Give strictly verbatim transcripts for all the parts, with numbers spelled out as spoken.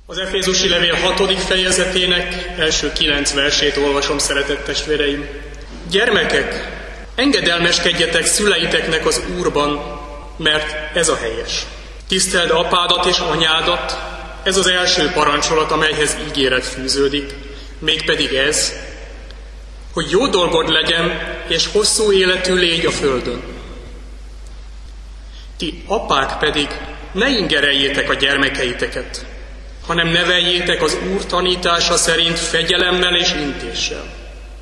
Az Efézusi levél hatodik fejezetének első kilenc versét olvasom, szeretett testvéreim. Gyermekek, engedelmeskedjetek szüleiteknek az Úrban, mert ez a helyes. Tiszteld apádat és anyádat, ez az első parancsolat, amelyhez ígéret fűződik, mégpedig ez, hogy jó dolgod legyen, és hosszú életű légy a földön. Ti apák pedig ne ingereljétek a gyermekeiteket, hanem neveljétek az Úr tanítása szerint fegyelemmel és intéssel.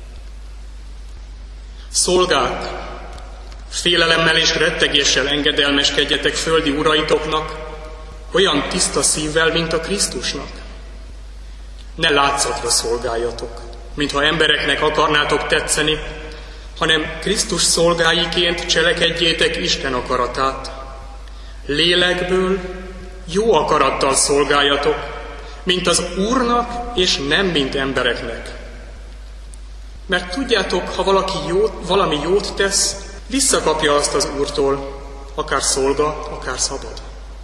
Szolgák, félelemmel és rettegéssel engedelmeskedjetek földi uraitoknak, olyan tiszta szívvel, mint a Krisztusnak. Ne látszatra szolgáljatok, mintha embereknek akarnátok tetszeni, hanem Krisztus szolgáiként cselekedjétek Isten akaratát. Lélekből jó akarattal szolgáljatok, mint az Úrnak, és nem mint embereknek. Mert tudjátok, ha valaki jót, valami jót tesz, visszakapja azt az Úrtól, akár szolga, akár szabad.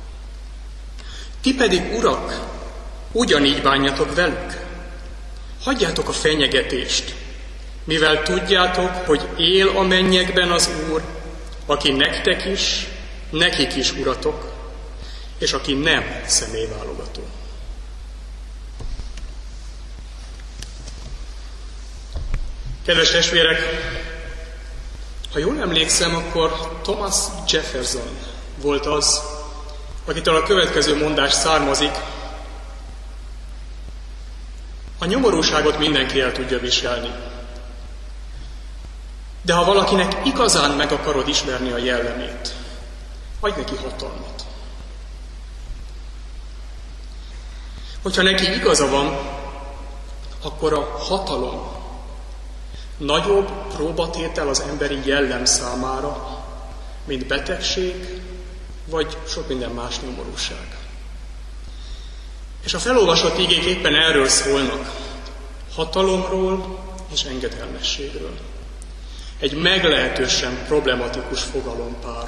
Ti pedig, urak, ugyanígy bánjatok velük. Hagyjátok a fenyegetést, mivel tudjátok, hogy él a mennyekben az Úr, aki nektek is, nekik is uratok, és aki nem személyválogató. Kedves testvérek, ha jól emlékszem, akkor Thomas Jefferson volt az, akitől a következő mondás származik: a nyomorúságot mindenki el tudja viselni. De ha valakinek igazán meg akarod ismerni a jellemét, adj neki hatalmat. Hogyha neki igaza van, akkor a hatalom nagyobb próbatétel az emberi jellem számára, mint betegség, vagy sok minden más nyomorúság. És a felolvasott igék éppen erről szólnak, hatalomról és engedelmességről. Egy meglehetősen problematikus fogalompár.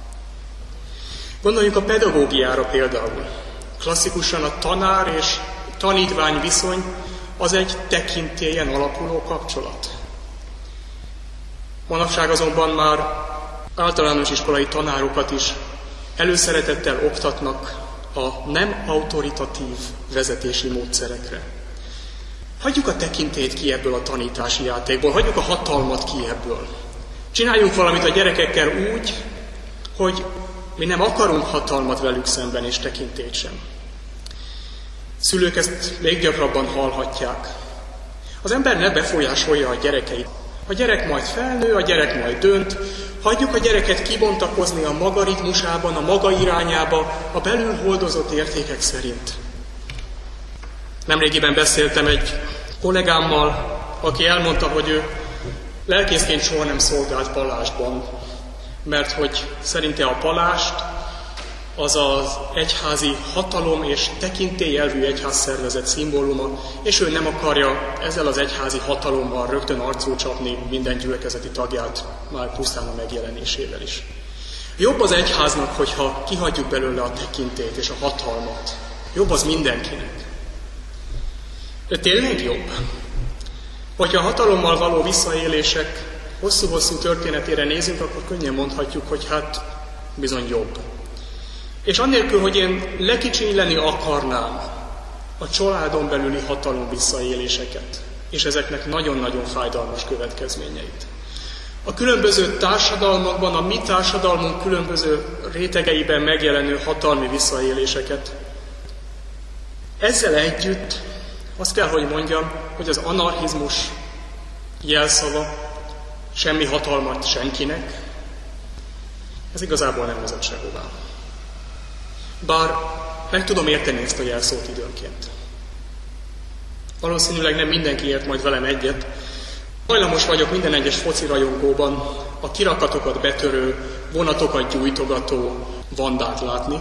Gondoljunk a pedagógiára például. Klasszikusan a tanár és tanítvány viszony az egy tekintélyen alapuló kapcsolat. Manapság azonban már általános iskolai tanárokat is előszeretettel oktatnak a nem autoritatív vezetési módszerekre. Hagyjuk a tekintélyt ki ebből a tanítási játékból, hagyjuk a hatalmat ki ebből. Csináljunk valamit a gyerekekkel úgy, hogy mi nem akarunk hatalmat velük szemben és tekintélyt sem. Szülők ezt még gyakrabban hallhatják. Az ember ne befolyásolja a gyerekeit. A gyerek majd felnő, a gyerek majd dönt, hagyjuk a gyereket kibontakozni a maga ritmusában, a maga irányába, a belül hordozott értékek szerint. Nemrégiben beszéltem egy kollégámmal, aki elmondta, hogy ő lelkészként soha nem szolgált palástban, mert hogy szerinte a palást az az egyházi hatalom és tekintélyelvű egyházszervezet szimbóluma, és ő nem akarja ezzel az egyházi hatalommal rögtön arcul csapni minden gyülekezeti tagját, már pusztán a megjelenésével is. Jobb az egyháznak, hogyha kihagyjuk belőle a tekintélyt és a hatalmat. Jobb az mindenkinek. De tényleg jobb? Hogyha a hatalommal való visszaélések hosszú-hosszú történetére nézünk, akkor könnyen mondhatjuk, hogy hát bizony jobb. És annélkül, hogy én lekicsinyleni akarnám a családon belüli hatalom visszaéléseket, és ezeknek nagyon-nagyon fájdalmas következményeit. A különböző társadalmakban, a mi társadalmunk különböző rétegeiben megjelenő hatalmi visszaéléseket. Ezzel együtt azt kell, hogy mondjam, hogy az anarchizmus jelszava, semmi hatalmat senkinek, ez igazából nem vezet sehová. Bár meg tudom érteni ezt a jelszót időnként. Valószínűleg nem mindenki ért majd velem egyet. Hajlamos vagyok minden egyes foci rajongóban a kirakatokat betörő, vonatokat gyújtogató vandát látni.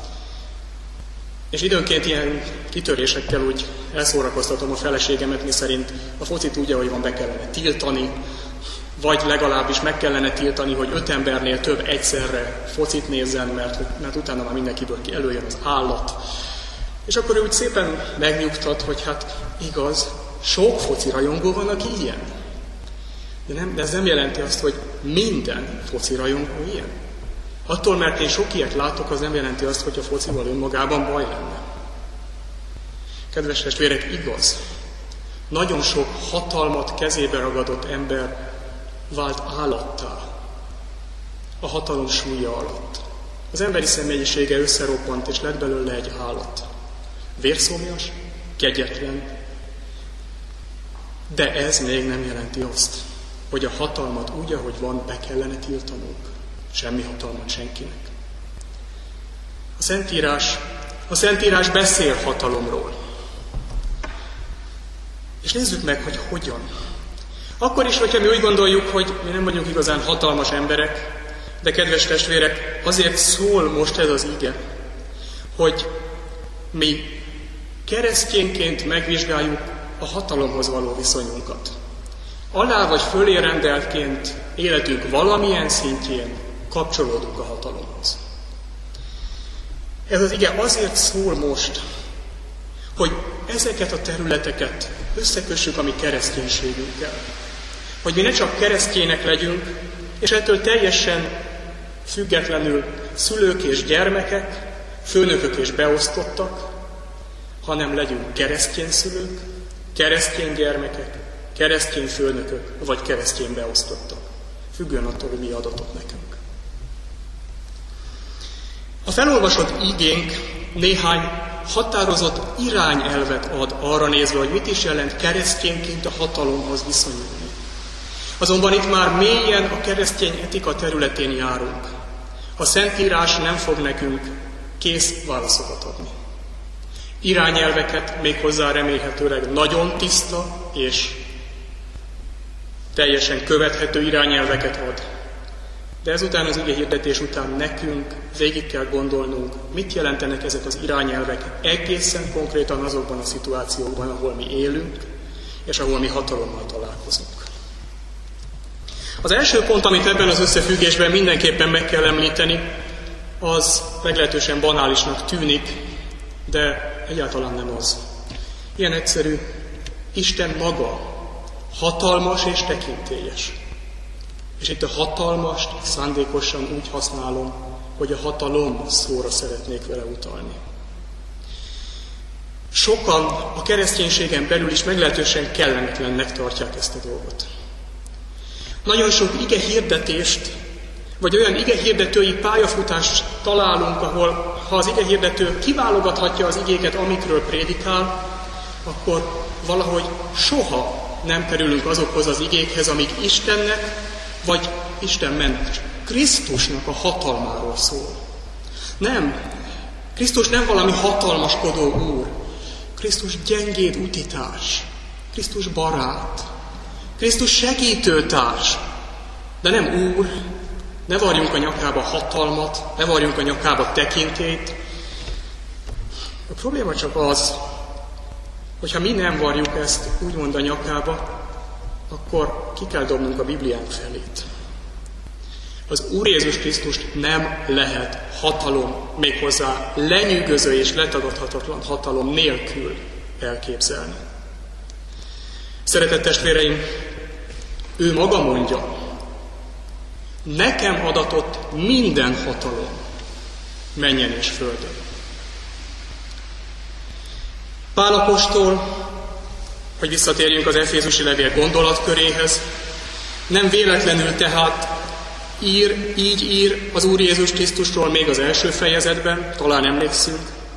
És időnként ilyen kitörésekkel úgy elszórakoztatom a feleségemet, miszerint a focit úgy, ahogy van, be kellene tiltani, vagy legalábbis meg kellene tiltani, hogy öt embernél több egyszerre focit nézzen, mert, mert utána már mindenkiből előjön az állat. És akkor ő úgy szépen megnyugtat, hogy hát igaz, sok foci rajongó van, aki ilyen. De, nem, de ez nem jelenti azt, hogy minden foci rajongó ilyen. Attól, mert én sok ilyet látok, az nem jelenti azt, hogy a focival önmagában baj lenne. Kedves testvérek, igaz. Nagyon sok hatalmat kezébe ragadott ember vált állattá a hatalom súlya alatt. Az emberi személyisége összerobbant, és lett belőle egy állat. Vérszomjas, kegyetlen, de ez még nem jelenti azt, hogy a hatalmat úgy, ahogy van, be kellene tiltanunk. Semmi hatalmat senkinek. A Szentírás, a Szentírás beszél hatalomról. És nézzük meg, hogy hogyan. Akkor is, hogyha mi úgy gondoljuk, hogy mi nem vagyunk igazán hatalmas emberek, de kedves testvérek, azért szól most ez az ige, hogy mi keresztényként megvizsgáljuk a hatalomhoz való viszonyunkat. Alá vagy fölé rendeltként életünk valamilyen szintjén kapcsolódunk a hatalomhoz. Ez az ige azért szól most, hogy ezeket a területeket összekössük a mi kereszténységünkkel. Hogy mi ne csak keresztjének legyünk, és ettől teljesen függetlenül szülők és gyermekek, főnökök és beosztottak, hanem legyünk keresztény szülők, keresztény gyermekek, keresztény főnökök, vagy keresztény beosztottak. Függően attól, hogy mi adatot nekünk. A felolvasott igénk néhány határozott irányelvet ad arra nézve, hogy mit is jelent keresztényként a hatalomhoz viszonyulni. Azonban itt már mélyen a keresztény etika területén járunk. A Szentírás nem fog nekünk kész válaszokat adni. Irányelveket, méghozzá remélhetőleg nagyon tiszta és teljesen követhető irányelveket ad. De ezután, az ige hirdetés után nekünk végig kell gondolnunk, mit jelentenek ezek az irányelvek egészen konkrétan azokban a szituációkban, ahol mi élünk, és ahol mi hatalommal találkozunk. Az első pont, amit ebben az összefüggésben mindenképpen meg kell említeni, az meglehetősen banálisnak tűnik, de egyáltalán nem az. Ilyen egyszerű, Isten maga hatalmas és tekintélyes. És itt a hatalmast szándékosan úgy használom, hogy a hatalom szóra szeretnék vele utalni. Sokan a kereszténységen belül is meglehetősen kellemetlennek tartják ezt a dolgot. Nagyon sok ige hirdetést, vagy olyan ige hirdetői pályafutást találunk, ahol ha az ige hirdető kiválogathatja az igéket, amikről prédikál, akkor valahogy soha nem kerülünk azokhoz az igékhez, amik Istennek, vagy Isten ment Krisztusnak a hatalmáról szól. Nem. Krisztus nem valami hatalmaskodó úr. Krisztus gyengéd utitárs. Krisztus barát. Krisztus segítőtárs. De nem úr. Ne varjunk a nyakába hatalmat, ne varjunk a nyakába tekintélyt. A probléma csak az, hogyha mi nem varjuk ezt úgymond a nyakába, akkor ki kell dobnunk a Bibliánk felét. Az Úr Jézus Krisztust nem lehet hatalom, méghozzá lenyűgöző és letagadhatatlan hatalom nélkül elképzelni. Szeretett testvéreim, ő maga mondja, nekem adatott minden hatalom, mennyen és földön. Pál apostol, hogy visszatérjünk az Efézusi levél gondolatköréhez, nem véletlenül tehát ír, így ír az Úr Jézus Krisztusról még az első fejezetben, talán emlékszünk.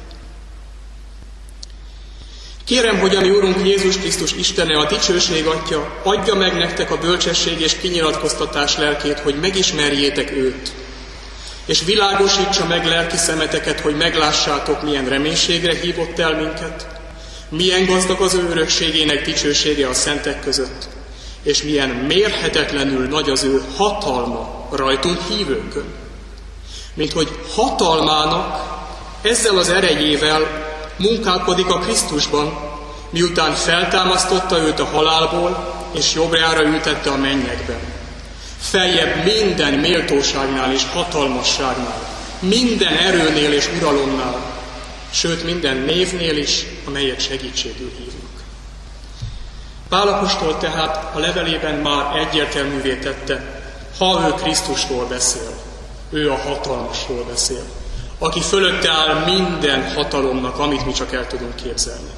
Kérem, hogy a mi Urunk Jézus Krisztus Istene, a dicsőség Atya, adja meg nektek a bölcsesség és kinyilatkoztatás lelkét, hogy megismerjétek őt, és világosítsa meg lelki szemeteket, hogy meglássátok, milyen reménységre hívott el minket, milyen gazdag az ő örökségének dicsősége a szentek között, és milyen mérhetetlenül nagy az ő hatalma rajtunk hívőkön. Mint hogy hatalmának ezzel az erejével munkálkodik a Krisztusban, miután feltámasztotta őt a halálból, és jobbjára ültette a mennyekben. Feljebb minden méltóságnál és hatalmasságnál, minden erőnél és uralomnál, sőt minden névnél is, amelyet segítségül hívnak. Pál apostol tehát a levelében már egyértelművé tette, ha ő Krisztusról beszél, ő a hatalmasról beszél, aki fölötte áll minden hatalomnak, amit mi csak el tudunk képzelni.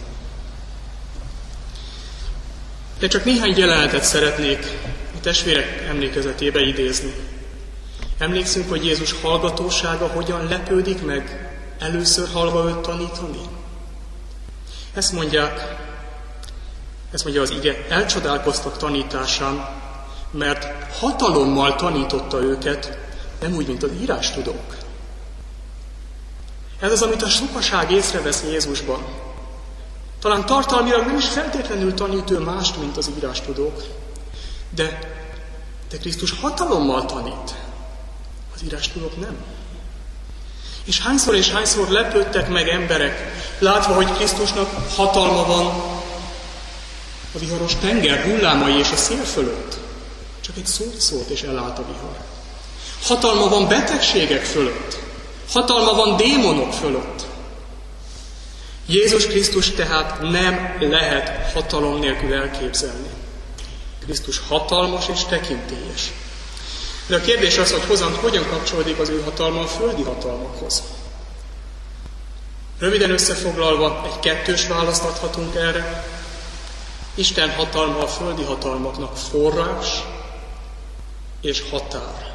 De csak néhány jelenetet szeretnék a testvérek emlékezetébe idézni. Emlékszünk, hogy Jézus hallgatósága hogyan lepődik meg, először hallva őt tanítani? Ezt mondják, ezt mondja az ige, elcsodálkoztak tanításán, mert hatalommal tanította őket, nem úgy, mint az írástudók. Ez az, amit a sokaság észrevesz Jézusban. Talán tartalmilag nem is feltétlenül tanít ő mást, mint az írástudók, de, de Krisztus hatalommal tanít. Az írástudók nem. És hányszor és hányszor lepődtek meg emberek, látva, hogy Krisztusnak hatalma van a viharos tenger hullámai és a szél fölött. Csak egy szót szólt, és elállt a vihar. Hatalma van betegségek fölött. Hatalma van démonok fölött. Jézus Krisztus tehát nem lehet hatalom nélkül elképzelni. Krisztus hatalmas és tekintélyes. De a kérdés az, hogy hozan, hogyan kapcsolódik az ő hatalma a földi hatalmakhoz. Röviden összefoglalva egy kettős választ adhatunk erre. Isten hatalma a földi hatalmaknak forrás és határ.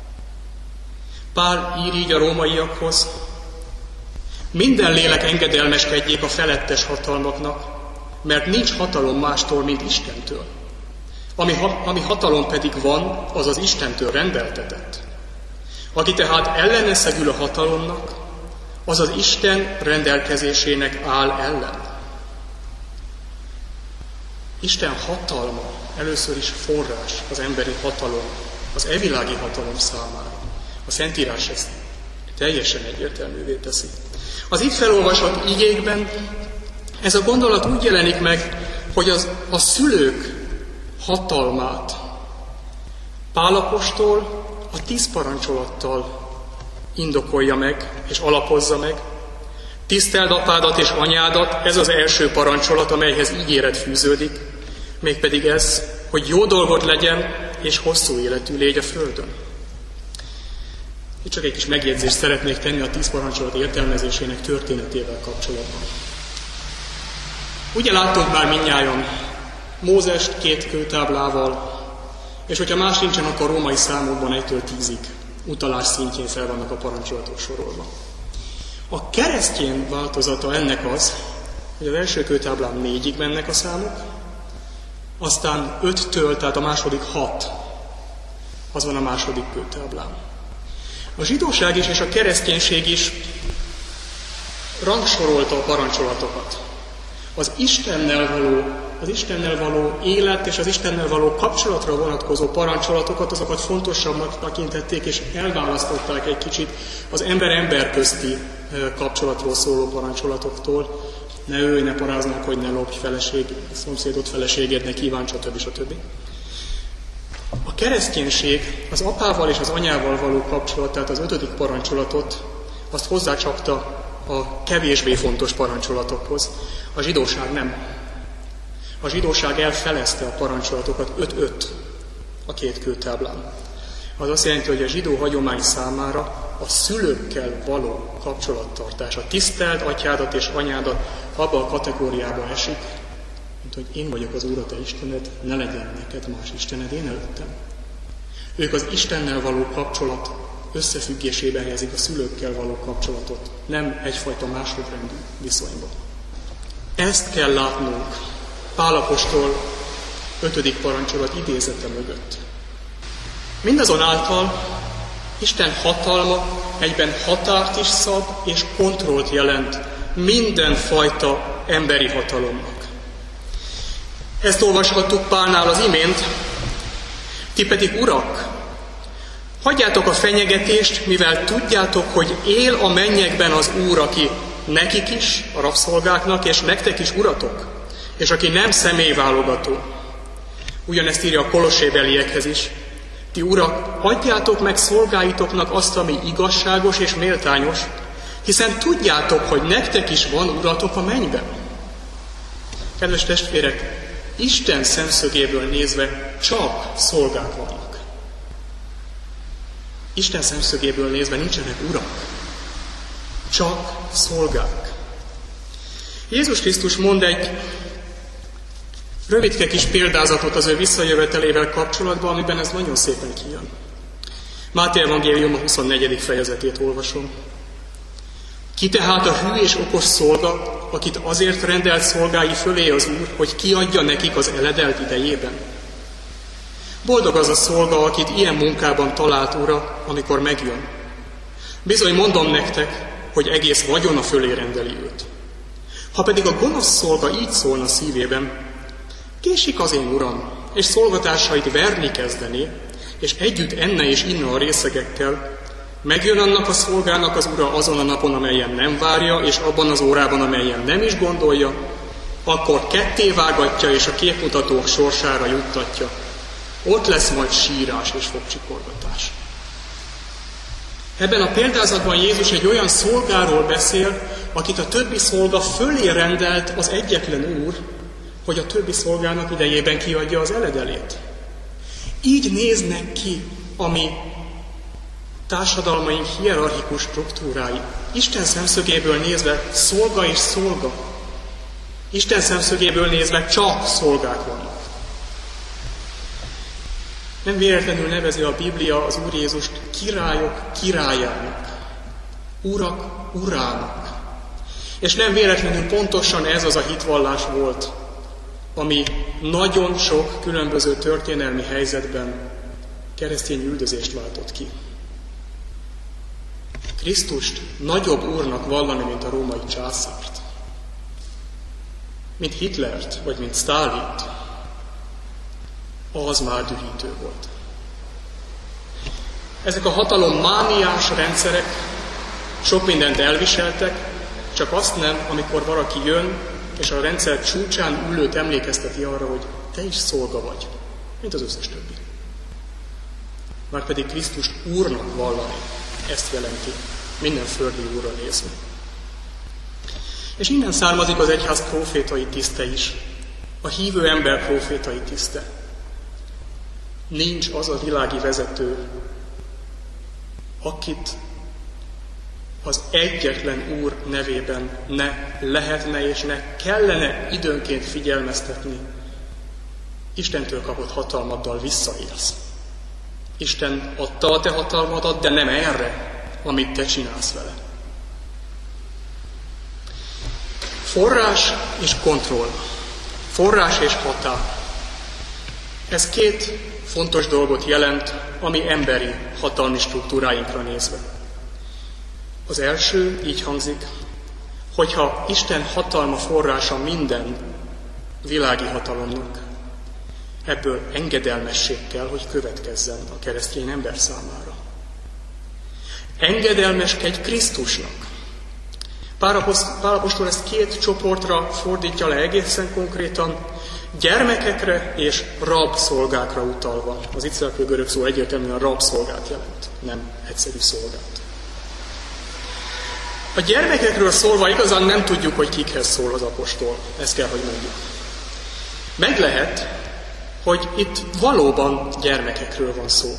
Pál ír így a rómaiakhoz: minden lélek engedelmeskedjék a felettes hatalmaknak, mert nincs hatalom mástól, mint Istentől. Ami, ha, ami hatalom pedig van, az az Istentől rendeltetett. Aki tehát ellene szegül a hatalomnak, az az Isten rendelkezésének áll ellen. Isten hatalma először is forrás az emberi hatalom, az evilági hatalom számára. A Szentírás ezt teljesen egyértelművé teszi. Az itt felolvasott igékben ez a gondolat úgy jelenik meg, hogy az, a szülők hatalmát Pál apostol a tíz parancsolattal indokolja meg és alapozza meg. Tiszteld apádat és anyádat, ez az első parancsolat, amelyhez ígéret fűződik, mégpedig ez, hogy jó dolgod legyen és hosszú életű légy a földön. Itt csak egy kis megjegyzést szeretnék tenni a tíz parancsolat értelmezésének történetével kapcsolatban. Ugye láttunk már mindnyájan Mózest két kőtáblával, és hogyha más nincsen, akkor római számokban egytől tízig utalás szintjén fel vannak a parancsolatok sorolva. A keresztény változata ennek az, hogy az első kőtáblán négyig mennek a számok, aztán öttől, tehát a második hat, az van a második kőtáblán. A zsidóság is és a kereszténység is rangsorolta a parancsolatokat. Az Istennel való, az Istennel való élet és az Istennel való kapcsolatra vonatkozó parancsolatokat, azokat fontosabbnak tekintették, és elválasztották egy kicsit az ember-ember közti kapcsolatról szóló parancsolatoktól. Ne ölj, ne parázd meg, hogy ne lopj, feleség, szomszédod feleségednek kíván, stb. stb. A kereszténység az apával és az anyával való kapcsolat, tehát az ötödik parancsolatot, azt hozzácsapta a kevésbé fontos parancsolatokhoz. A zsidóság nem. A zsidóság elfelezte a parancsolatokat öt-öt a két kőtáblán. Az azt jelenti, hogy a zsidó hagyomány számára a szülőkkel való kapcsolattartás, a tiszteld atyádat és anyádat abba a kategóriába esik, mint hogy én vagyok az Úr, a te Istened, ne legyen neked más Istened én előttem. Ők az Istennel való kapcsolat összefüggésébe helyezik a szülőkkel való kapcsolatot, nem egyfajta másodrendű viszonyban. Ezt kell látnunk Pál apostol ötödik parancsolat idézete mögött. Mindazonáltal Isten hatalma egyben határt is szab és kontrollt jelent mindenfajta emberi hatalomnak. Ezt olvashattuk Pálnál az imént: ti pedig, urak, hagyjátok a fenyegetést, mivel tudjátok, hogy él a mennyekben az Úr, aki nekik is, a rabszolgáknak, és nektek is uratok, és aki nem személyválogató. Ugyanezt írja a kolossébeliekhez is: ti, urak, adjátok meg szolgáitoknak azt, ami igazságos és méltányos, Hiszen tudjátok, hogy nektek is van uratok a mennyben. Kedves testvérek, Isten szemszögéből nézve csak szolgák vannak. Isten szemszögéből nézve nincsenek urak, csak szolgák. Jézus Krisztus mond egy rövidke kis példázatot az ő visszajövetelével kapcsolatban, amiben ez nagyon szépen kijön. Máté evangélium a huszonnegyedik fejezetét olvasom. Ki tehát a hű és okos szolga, akit azért rendelt szolgái fölé az Úr, hogy kiadja nekik az eledelt idejében? Boldog az a szolga, akit ilyen munkában talált ura, amikor megjön. Bizony mondom nektek, hogy egész vagyona fölé rendeli őt. Ha pedig a gonosz szolga így szólna szívében, késik az én uram, és szolgatársait verni kezdené, és együtt enne és inna a részegekkel, megjön annak a szolgának az ura azon a napon, amelyen nem várja, és abban az órában, amelyen nem is gondolja, akkor ketté vágatja, és a képmutatók sorsára juttatja. Ott lesz majd sírás és fogcsikorgatás. Ebben a példázatban Jézus egy olyan szolgáról beszél, akit a többi szolga fölé rendelt az egyetlen Úr, hogy a többi szolgának idejében kiadja az eledelét. Így néznek ki a mi társadalmaink hierarchikus struktúrái. Isten szemszögéből nézve szolga és szolga. Isten szemszögéből nézve csak szolgák vannak. Nem véletlenül nevezi a Biblia az Úr Jézust királyok királyának, urak urának. És nem véletlenül pontosan ez az a hitvallás volt, ami nagyon sok különböző történelmi helyzetben keresztény üldözést váltott ki. Krisztust nagyobb úrnak vallani, mint a római császárt, mint Hitlert, vagy mint Sztálint, az már dühítő volt. Ezek a hatalommániás rendszerek sok mindent elviseltek, csak azt nem, amikor valaki jön, és a rendszer csúcsán ülőt emlékezteti arra, hogy te is szolga vagy, mint az összes többi. Márpedig Krisztust úrnak vallani, ezt jelenti, minden földi úrra nézve. És innen származik az egyház prófétai tiszte is, a hívő ember prófétai tiszte. Nincs az a világi vezető, akit az egyetlen Úr nevében ne lehetne és ne kellene időnként figyelmeztetni. Istentől kapott hatalmaddal visszaélsz. Isten adta a te hatalmadat, de nem erre, amit te csinálsz vele. Forrás és kontroll. Forrás és határ. Ez két fontos dolgot jelent a mi emberi hatalmi struktúráinkra nézve. Az első így hangzik, hogyha Isten hatalma forrása minden világi hatalomnak, ebből engedelmesség kell, hogy következzen a keresztény ember számára. Engedelmeskedj Krisztusnak. Pál apostol ezt két csoportra fordítja le egészen konkrétan, gyermekekre és rabszolgákra utalva. Az itt szereplő görög szó egyértelműen rabszolgát jelent, nem egyszerű szolgát. A gyermekekről szólva igazán nem tudjuk, hogy kikhez szól az apostol. Ezt kell, hogy mondjuk. Meg lehet, hogy itt valóban gyermekekről van szó.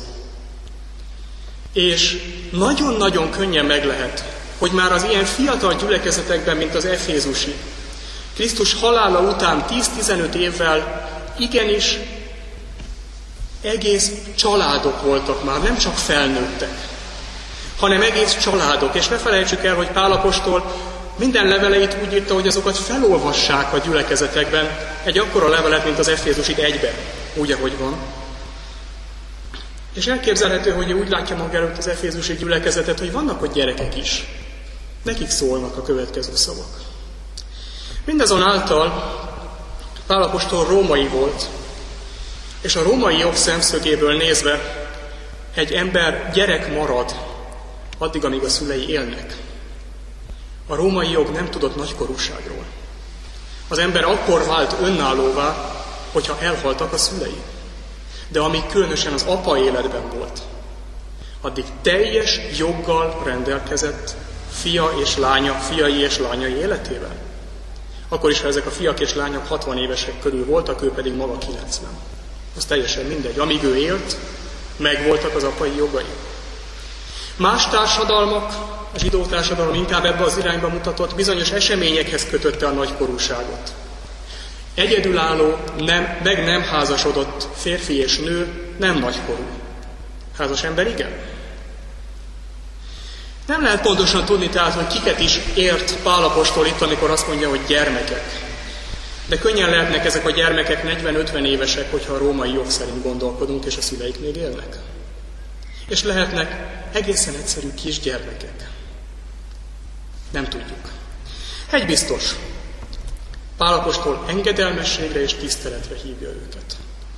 És nagyon-nagyon könnyen meg lehet, hogy már az ilyen fiatal gyülekezetekben, mint az efézusi, Krisztus halála után tíz-tizenöt évvel igenis egész családok voltak már, nem csak felnőttek, hanem egész családok. És ne felejtsük el, hogy Pál apostol minden leveleit úgy írta, hogy azokat felolvassák a gyülekezetekben, egy akkora levelet, mint az efézusit egyben, úgy, ahogy van. És elképzelhető, hogy ő úgy látja maga előtt az efézusi gyülekezetet, hogy vannak ott gyerekek is. Nekik szólnak a következő szavak. Mindazonáltal Pál apostol római volt, és a római jog szemszögéből nézve egy ember gyerek marad, addig, amíg a szülei élnek. A római jog nem tudott nagykorúságról. Az ember akkor vált önállóvá, hogyha elhaltak a szülei. De amíg különösen az apa életben volt, addig teljes joggal rendelkezett fia és lánya, fiai és lányai életével? Akkor is, ha ezek a fiak és lányok hatvan évesek körül voltak, ő pedig maga kilencven. Az teljesen mindegy. Amíg ő élt, megvoltak az apai jogai. Más társadalmak, a zsidó társadalom inkább ebbe az irányba mutatott, bizonyos eseményekhez kötötte a nagykorúságot. Egyedülálló, nem, meg nem házasodott férfi és nő nem nagykorú. Házas ember igen. Nem lehet pontosan tudni tehát, hogy kiket is ért Pál apostol itt, amikor azt mondja, hogy gyermekek. De könnyen lehetnek ezek a gyermekek negyven-ötven évesek, hogyha a római jog szerint gondolkodunk, és a szüleik még élnek. És lehetnek egészen egyszerű kisgyermekek. Nem tudjuk. Egy biztos. Pál apostol engedelmességre és tiszteletre hívja őket.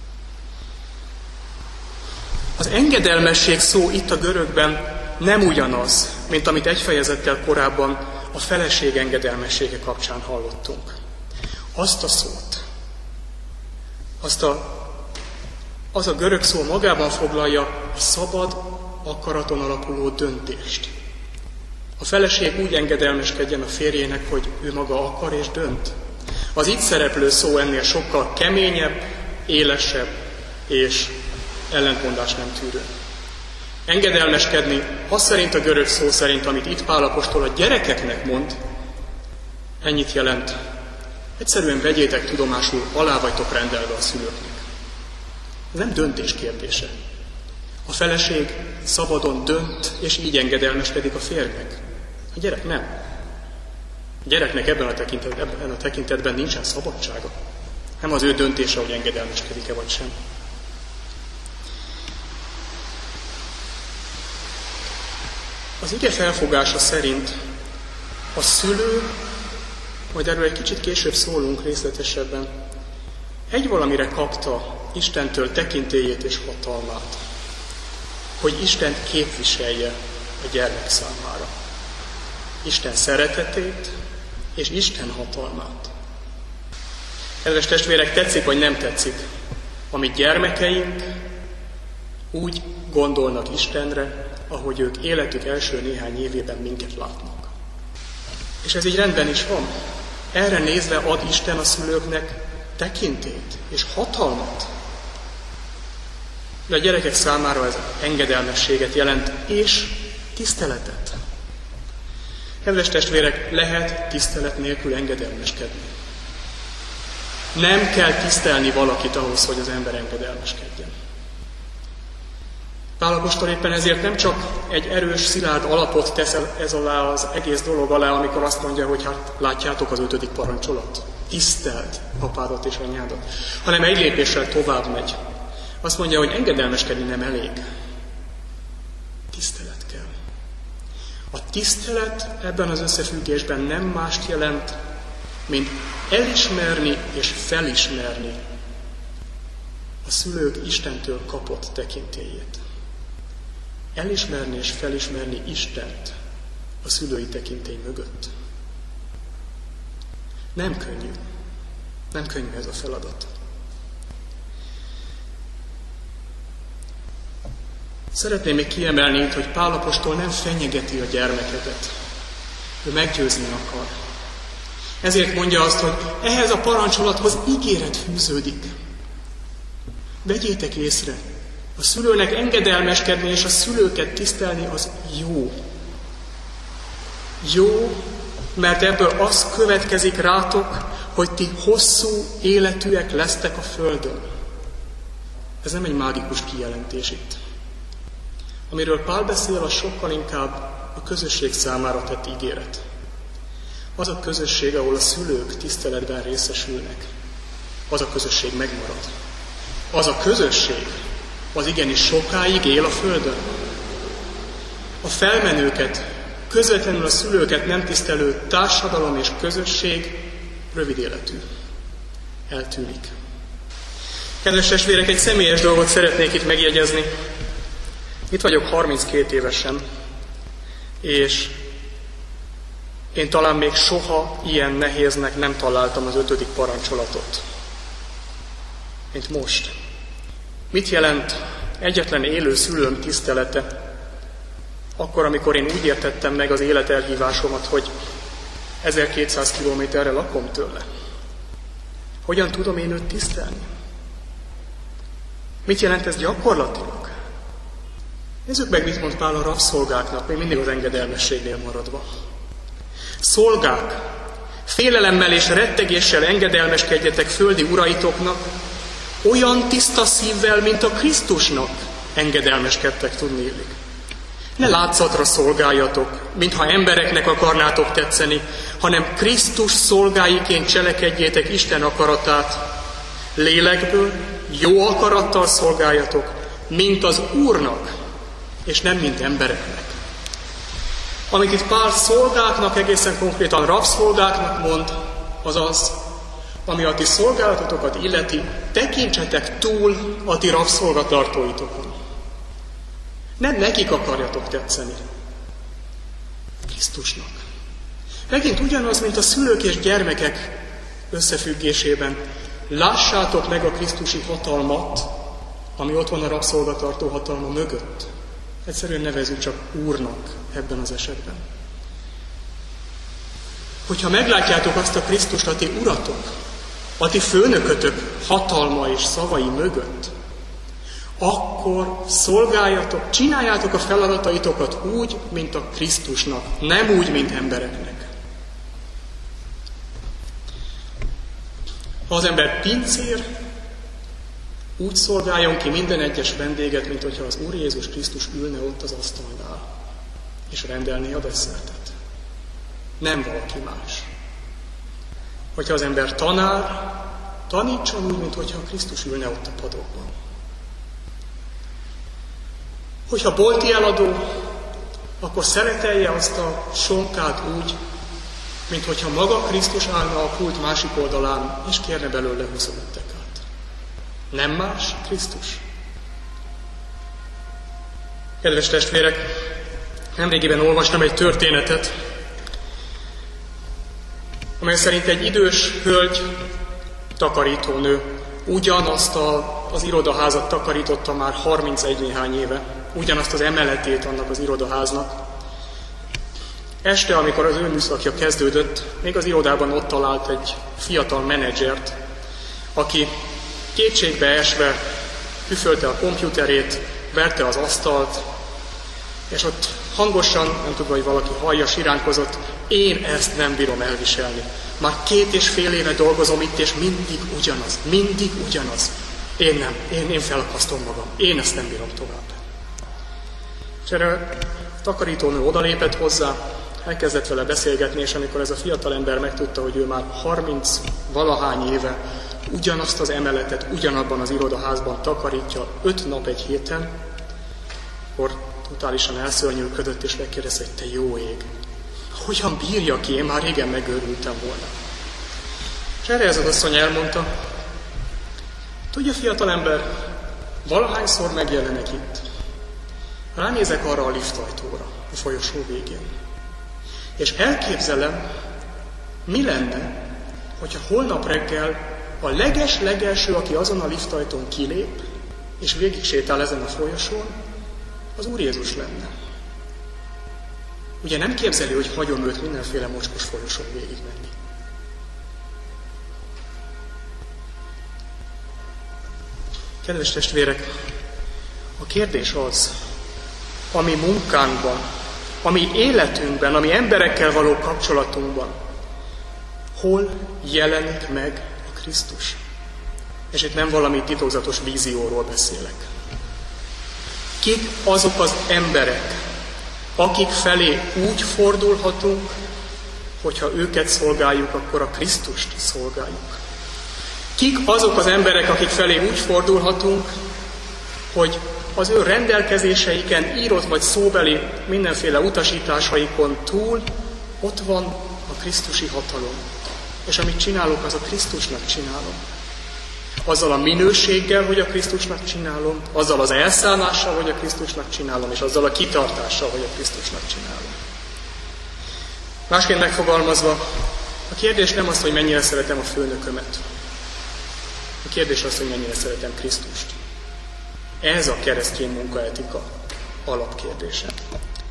Az engedelmesség szó itt a görögben nem ugyanaz, mint amit egy fejezettel korábban a feleség engedelmessége kapcsán hallottunk. Azt a szót, azt a, az a görög szó magában foglalja a szabad akaraton alapuló döntést. A feleség úgy engedelmeskedjen a férjének, hogy ő maga akar és dönt. Az itt szereplő szó ennél sokkal keményebb, élesebb és ellentmondás nem tűrő. Engedelmeskedni, az szerint a görög szó szerint, amit itt Pál apostol a gyerekeknek mond, ennyit jelent. Egyszerűen vegyétek tudomásul, alá vagytok rendelve a szülőknek. Ez nem döntés kérdése. A feleség szabadon dönt, és így engedelmeskedik a férjnek. A gyerek nem. A gyereknek ebben a, tekintet, ebben a tekintetben nincsen szabadsága. Nem az ő döntése, hogy engedelmeskedik-e vagy sem. Az ige felfogása szerint a szülő, majd erről egy kicsit később szólunk részletesebben, egy valamire kapta Istentől tekintélyét és hatalmát, hogy Istent képviselje a gyermek számára. Isten szeretetét és Isten hatalmát. Kedves testvérek, tetszik vagy nem tetszik, amit gyermekeink úgy gondolnak Istenre, ahogy ők életük első néhány évében minket látnak. És ez így rendben is van. Erre nézve ad Isten a szülőknek tekintélyt és hatalmat. De a gyerekek számára ez engedelmességet jelent, és tiszteletet. Kedves testvérek, lehet tisztelet nélkül engedelmeskedni. Nem kell tisztelni valakit ahhoz, hogy az ember engedelmeskedjen. Pál apostol éppen ezért nem csak egy erős, szilárd alapot tesz ez alá az egész dolog alá, amikor azt mondja, hogy hát látjátok az ötödik parancsolat. Tiszteld apádat és anyádat. Hanem egy lépéssel tovább megy. Azt mondja, hogy engedelmeskedni nem elég. Tisztelet kell. A tisztelet ebben az összefüggésben nem mást jelent, mint elismerni és felismerni a szülők Istentől kapott tekintélyét. Elismerni és felismerni Istent a szülői tekintély mögött. Nem könnyű. Nem könnyű ez a feladat. Szeretném még kiemelni itt, hogy Pál apostol nem fenyegeti a gyermekeket. Ő meggyőzni akar. Ezért mondja azt, hogy ehhez a parancsolathoz ígéret fűződik. Vegyétek észre, a szülőnek engedelmeskedni és a szülőket tisztelni az jó. Jó, mert ebből az következik rátok, hogy ti hosszú életűek lesztek a földön. Ez nem egy mágikus kijelentés itt. Amiről Pál beszél, az sokkal inkább a közösség számára tett ígéret. Az a közösség, ahol a szülők tiszteletben részesülnek, az a közösség megmarad. Az a közösség, az igenis sokáig él a földön. A felmenőket, közvetlenül a szülőket nem tisztelő társadalom és közösség rövid életű. Eltűnik. Kedves testvérek, egy személyes dolgot szeretnék itt megjegyezni. Itt vagyok harminckét évesen, és én talán még soha ilyen nehéznek nem találtam az ötödik parancsolatot, mint most. Mit jelent egyetlen élő szülőm tisztelete? Akkor, amikor én úgy értettem meg az életelhívásomat, hogy ezerkétszáz kilométerre lakom tőle. Hogyan tudom én őt tisztelni? Mit jelent ez gyakorlatilag? Nézzük meg, mit mond Pál a rabszolgáknak, még mindig az engedelmességnél maradva. Szolgák, félelemmel és rettegéssel engedelmeskedjetek földi uraitoknak, olyan tiszta szívvel, mint a Krisztusnak engedelmeskedtek, tudniillik. Ne látszatra szolgáljatok, mintha embereknek akarnátok tetszeni, hanem Krisztus szolgáiként cselekedjétek Isten akaratát. Lélekből, jó akarattal szolgáljatok, mint az Úrnak, és nem mint embereknek. Amit itt Pál szolgáknak, egészen konkrétan rabszolgáknak mond, az az, ami a ti szolgálatotokat illeti, tekintsetek túl a ti rabszolgatartóitokon. Nem nekik akarjatok tetszeni. Krisztusnak. Megint ugyanaz, mint a szülők és gyermekek összefüggésében. Lássátok meg a krisztusi hatalmat, ami ott van a rabszolgatartó hatalma mögött. Egyszerűen nevezzük csak Úrnak ebben az esetben. Hogyha meglátjátok azt a Krisztust, a ti uratok, a ti főnökötök hatalma és szavai mögött, akkor szolgáljatok, csináljátok a feladataitokat úgy, mint a Krisztusnak, nem úgy, mint embereknek. Ha az ember pincér, úgy szolgáljon ki minden egyes vendéget, mint hogyha az Úr Jézus Krisztus ülne ott az asztalnál, és rendelné a desszertet. Nem valaki más. Hogyha az ember tanár, tanítson úgy, mint hogyha Krisztus ülne ott a padokban. Hogyha bolti eladó, akkor szeretelje azt a sonkát úgy, mint hogyha maga Krisztus állna a pult másik oldalán, és kérne belőle huszonöt tekát. Nem más Krisztus. Kedves testvérek, nemrégiben olvastam egy történetet, amely szerint egy idős hölgy, takarítónő, ugyanazt a, az irodaházat takarította már harmincegy néhány éve, ugyanazt az emeletét annak az irodaháznak. Este, amikor az ő műszakja kezdődött, még az irodában ott talált egy fiatal menedzsert, aki kétségbe esve püfölte a kompjúterét, verte az asztalt, és ott hangosan, nem tudva, hogy valaki hallja, siránkozott: én ezt nem bírom elviselni. Már két és fél éve dolgozom itt, és mindig ugyanaz, mindig ugyanaz. Én nem, én, én felakasztom magam, én ezt nem bírom tovább. És erre a takarítónő odalépett hozzá, elkezdett vele beszélgetni, és amikor ez a fiatal ember megtudta, hogy ő már harminc valahány éve ugyanazt az emeletet ugyanabban az irodaházban takarítja öt nap egy héten, akkor totálisan elszörnyűködött, és megkérdezte, hogy te jó ég, hogyan bírja ki, én már régen megőrültem volna. És erre ez az asszony elmondta: tudja, fiatalember, valahányszor megjelenek itt, ránézek arra a liftajtóra, a folyosó végén, és elképzelem, mi lenne, hogyha holnap reggel a leges-legelső, aki azon a liftajtón kilép, és végig sétál ezen a folyosón, az Úr Jézus lenne. Ugye nem képzeli, hogy hagyom őt mindenféle mocskos folyosón végig menni. Kedves testvérek, a kérdés az, ami munkánkban, ami életünkben, ami emberekkel való kapcsolatunkban, hol jelenik meg a Krisztus? És itt nem valami titokzatos vízióról beszélek. Kik azok az emberek, akik felé úgy fordulhatunk, hogyha őket szolgáljuk, akkor a Krisztust szolgáljuk? Kik azok az emberek, akik felé úgy fordulhatunk, hogy az ő rendelkezéseiken, írott vagy szóbeli mindenféle utasításaikon túl ott van a krisztusi hatalom. És amit csinálok, az a Krisztusnak csinálom. Azzal a minőséggel, hogy a Krisztusnak csinálom, azzal az elszállással, hogy a Krisztusnak csinálom, és azzal a kitartással, hogy a Krisztusnak csinálom. Másként megfogalmazva, a kérdés nem az, hogy mennyire szeretem a főnökömet. A kérdés az, hogy mennyire szeretem Krisztust. Ez a keresztény munkaetika alapkérdése.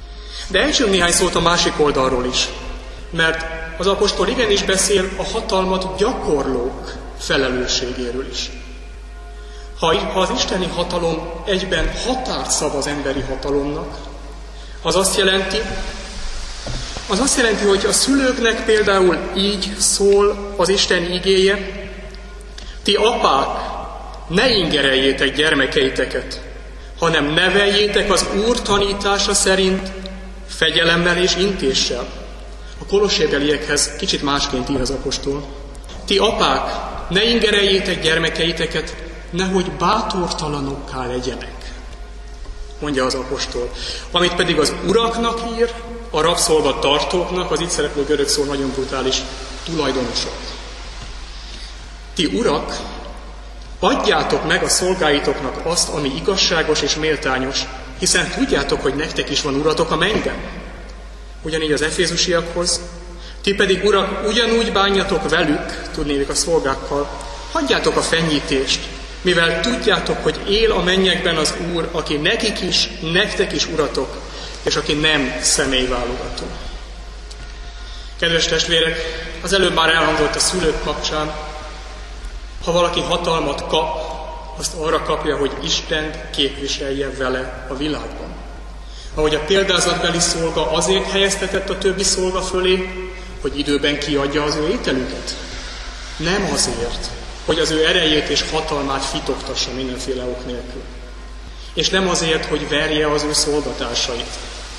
De ejtsünk néhány szót a másik oldalról is, mert az apostol igenis beszél a hatalmat gyakorlók felelősségéről is. Ha, ha az isteni hatalom egyben határt szab az emberi hatalomnak, az azt jelenti, az azt jelenti, hogy a szülőknek például így szól az Isten igéje: ti apák, ne ingereljétek gyermekeiteket, hanem neveljétek az Úr tanítása szerint, fegyelemmel és intéssel. A kolossébeliekhez kicsit másként ír az apostol. Ti apák, ne ingereljétek gyermekeiteket, nehogy bátortalanokká legyenek, mondja az apostol. Amit pedig az uraknak ír, a rabszolga tartóknak, az itt szereplő görög szó nagyon brutális, tulajdonosok. Ti urak, adjátok meg a szolgáitoknak azt, ami igazságos és méltányos, hiszen tudjátok, hogy nektek is van uratok a mennyben. Ugyanígy az efézusiakhoz. Ti pedig, urak, ugyanúgy bánjatok velük, tudnélik a szolgákkal, hagyjátok a fenyítést, mivel tudjátok, hogy él a mennyekben az Úr, aki nekik is, nektek is uratok, és aki nem személyválogató. Kedves testvérek, az előbb már elhangzott a szülők kapcsán, ha valaki hatalmat kap, azt arra kapja, hogy Istent képviselje vele a világban. Ahogy a példázatbeli szolga azért helyeztetett a többi szolga fölé, hogy időben kiadja az ő ételüket. Nem azért, hogy az ő erejét és hatalmát fitogtassa mindenféle ok nélkül. És nem azért, hogy verje az ő szolgatásait.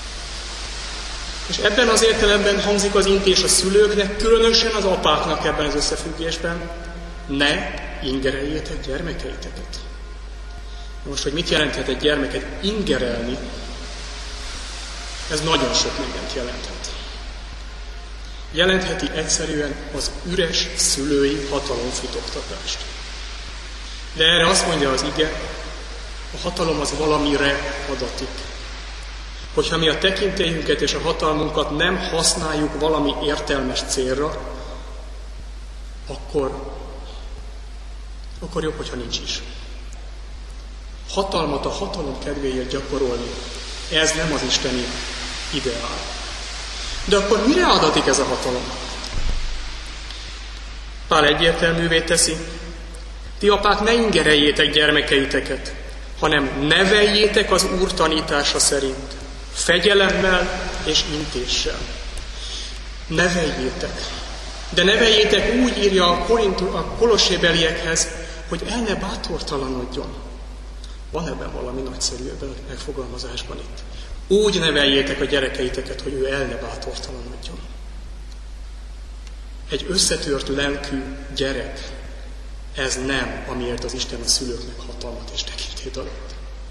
És ebben az értelemben hangzik az intés a szülőknek, különösen az apáknak ebben az összefüggésben: ne ingereljétek gyermekeiteket. Most, hogy mit jelenthet egy gyermeket ingerelni, ez nagyon sok mindent jelenthet. Jelentheti egyszerűen az üres szülői hatalomfitoktatást. De erre azt mondja az ige, a hatalom az valamire adatik. Hogyha mi a tekintélyünket és a hatalmunkat nem használjuk valami értelmes célra, akkor, akkor jobb, hogyha nincs is. Hatalmat a hatalom kedvéért gyakorolni, ez nem az isteni ideál. De akkor mire adatik ez a hatalom? Pál egyértelművé teszi: ti apák, ne ingereljétek gyermekeiteket, hanem neveljétek az Úr tanítása szerint, fegyelemmel és intéssel. Neveljétek. De neveljétek úgy, írja a, Korintu, a kolossébeliekhez, hogy el ne bátortalanodjon. Van ebben valami nagyszerű ebben a megfogalmazásban itt. Úgy neveljétek a gyerekeiteket, hogy ő el ne bátortalanodjon. Egy összetört lelkű gyerek, ez nem, amiért az Isten a szülőknek hatalmat és tekintélyt adott.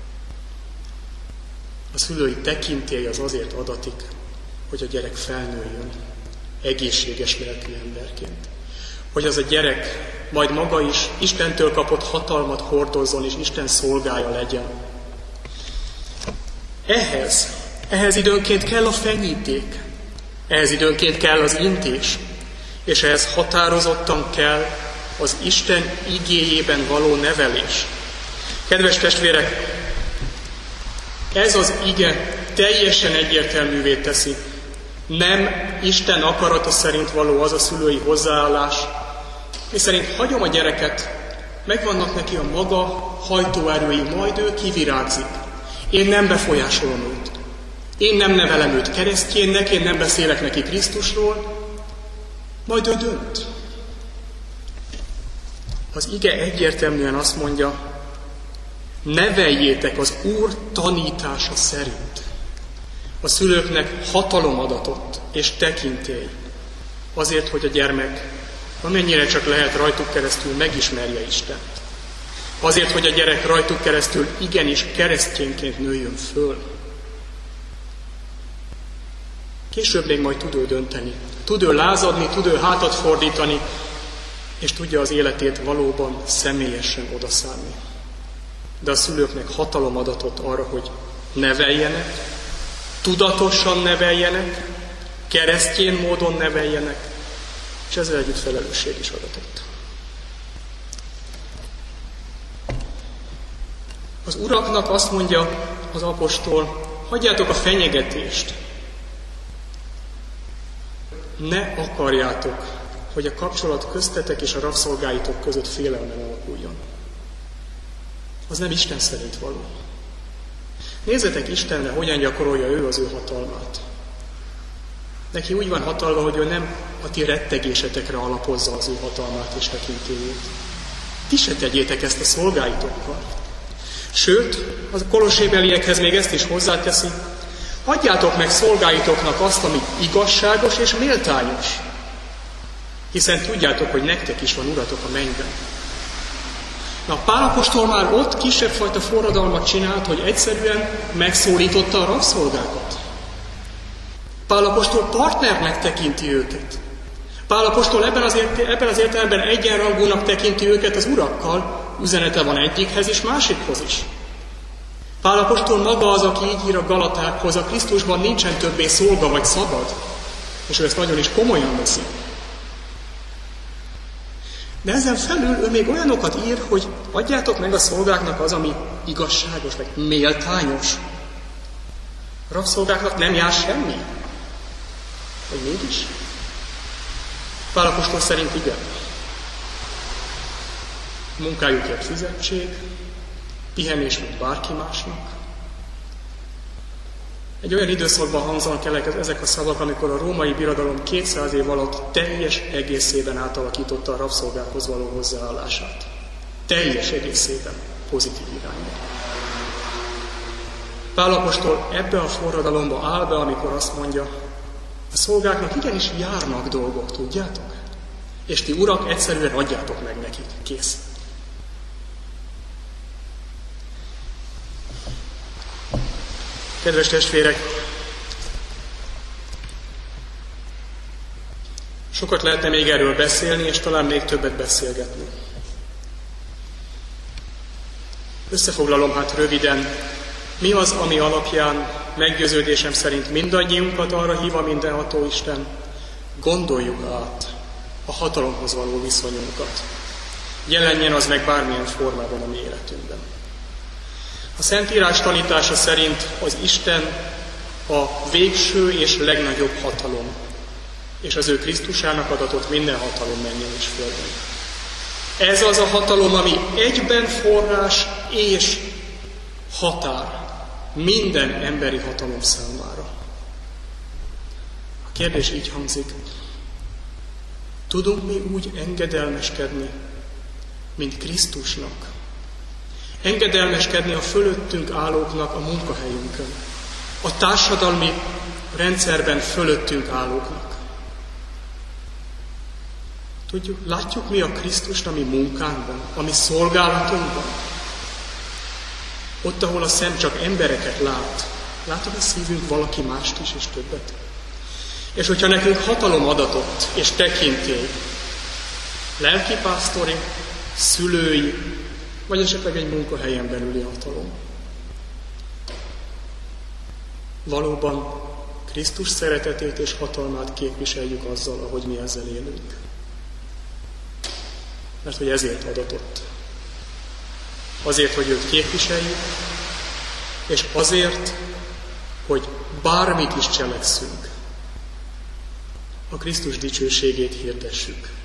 A szülői tekintély az azért adatik, hogy a gyerek felnőjön egészséges lelkű emberként. Hogy az a gyerek majd maga is Istentől kapott hatalmat hordozzon, és Isten szolgája legyen. Ehhez, ehhez időnként kell a fenyíték, ehhez időnként kell az intés, és ehhez határozottan kell az Isten igéjében való nevelés. Kedves testvérek, ez az ige teljesen egyértelművé teszi, nem Isten akarata szerint való az a szülői hozzáállás, miszerint hagyom a gyereket, megvannak neki a maga hajtóerői, majd ő kivirágzik. Én nem befolyásolom őt. Én nem nevelem őt keresztjénnek, én nem beszélek neki Krisztusról, majd ő dönt. Az ige egyértelműen azt mondja, neveljétek az Úr tanítása szerint. A szülőknek hatalom adatott és tekintély azért, hogy a gyermek amennyire csak lehet rajtuk keresztül megismerje Istent. Azért, hogy a gyerek rajtuk keresztül igenis keresztényként nőjön föl. Később még majd tud ő dönteni. Tud ő lázadni, tud ő hátat fordítani, és tudja az életét valóban személyesen odaszánni. De a szülőknek hatalom adatott arra, hogy neveljenek, tudatosan neveljenek, keresztény módon neveljenek, és ezzel együtt felelősség is adatott. Az uraknak azt mondja az apostol, hagyjátok a fenyegetést, ne akarjátok, hogy a kapcsolat köztetek és a rabszolgáitok között félelmen alakuljon. Az nem Isten szerint való. Nézzetek Istenre, hogyan gyakorolja ő az ő hatalmát. Neki úgy van hatalma, hogy ő nem a ti rettegésetekre alapozza az ő hatalmát és tekintélyét. Ti se tegyétek ezt a szolgáitokkal. Sőt, a kolossébeliekhez még ezt is hozzáteszi, adjátok meg szolgáitoknak azt, ami igazságos és méltányos, hiszen tudjátok, hogy nektek is van uratok a mennyben. Na, Pál apostol már ott kisebb fajta forradalmat csinált, hogy egyszerűen megszólította a rabszolgákat. Pál apostol partnernek tekinti őket. Pál apostol ebben az, ért- ebben az értelemben egyenrangúnak tekinti őket az urakkal, üzenete van egyikhez és másikhoz is. Pál apostol maga az, aki így ír a Galatákhoz, a Krisztusban nincsen többé szolga vagy szabad, és ő ezt nagyon is komolyan veszi. De ezen felül ő még olyanokat ír, hogy adjátok meg a szolgáknak az, ami igazságos, vagy méltányos. A rabszolgáknak nem jár semmi. Vagy mégis? Pál apostol szerint igen. Munkájukért fizetség, pihenés, mint bárki másnak. Egy olyan időszakban hangzanak el ezek a szavak, amikor a római birodalom kétszáz év alatt teljes egészében átalakította a rabszolgákhoz való hozzáállását. Teljes egészében pozitív irányba. Pál apostol ebbe a forradalomba áll be, amikor azt mondja, a szolgáknak igenis járnak dolgok, tudjátok? És ti urak egyszerűen adjátok meg nekik. Kész. Kedves testvérek, sokat lehetne még erről beszélni, és talán még többet beszélgetni. Összefoglalom hát röviden, mi az, ami alapján meggyőződésem szerint mindannyiunkat arra hív a mindenható Isten, gondoljuk át a hatalomhoz való viszonyunkat. Jelenjen az meg bármilyen formában a mi életünkben. A Szentírás tanítása szerint az Isten a végső és legnagyobb hatalom, és az ő Krisztusának adatott minden hatalom mennyen és földön. Ez az a hatalom, ami egyben forrás és határ minden emberi hatalom számára. A kérdés így hangzik, tudunk mi úgy engedelmeskedni, mint Krisztusnak? Engedelmeskedni a fölöttünk állóknak a munkahelyünkön, a társadalmi rendszerben fölöttünk állóknak. Tudjuk, látjuk mi a Krisztust a mi munkánkban, a mi szolgálatunkban? Ott, ahol a szem csak embereket lát, látod a szívünk valaki mást is és többet? És hogyha nekünk hatalom adatott és tekintély, lelkipásztori, szülői, vagy esetleg egy munkahelyen belüli hatalom. Valóban Krisztus szeretetét és hatalmát képviseljük azzal, ahogy mi ezzel élünk. Mert hogy ezért adatott. Azért, hogy őt képviseljük, és azért, hogy bármit is cselekszünk, a Krisztus dicsőségét hirdessük.